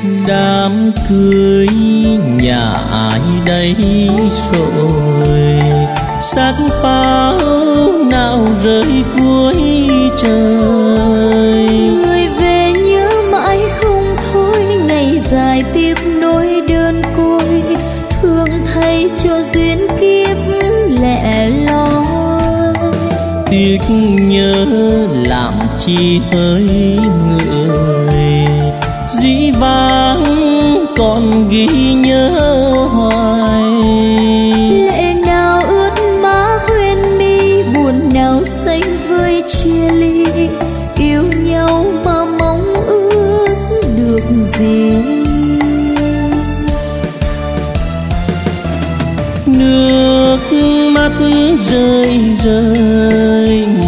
Đám cưới nhà ai đây rồi, sắc pháo nào rơi cuối trời. Người về nhớ mãi không thôi, ngày dài tiếp nỗi đơn côi, thương thay cho duyên kiếp lẻ loi. Tiếc nhớ làm chi hỡi người, dĩ vãng còn ghi nhớ hoài. Lệ nào ướt má huyên mi, buồn nào xanh vơi chia ly, yêu nhau mà mong ước được gì. Nước mắt rơi rơi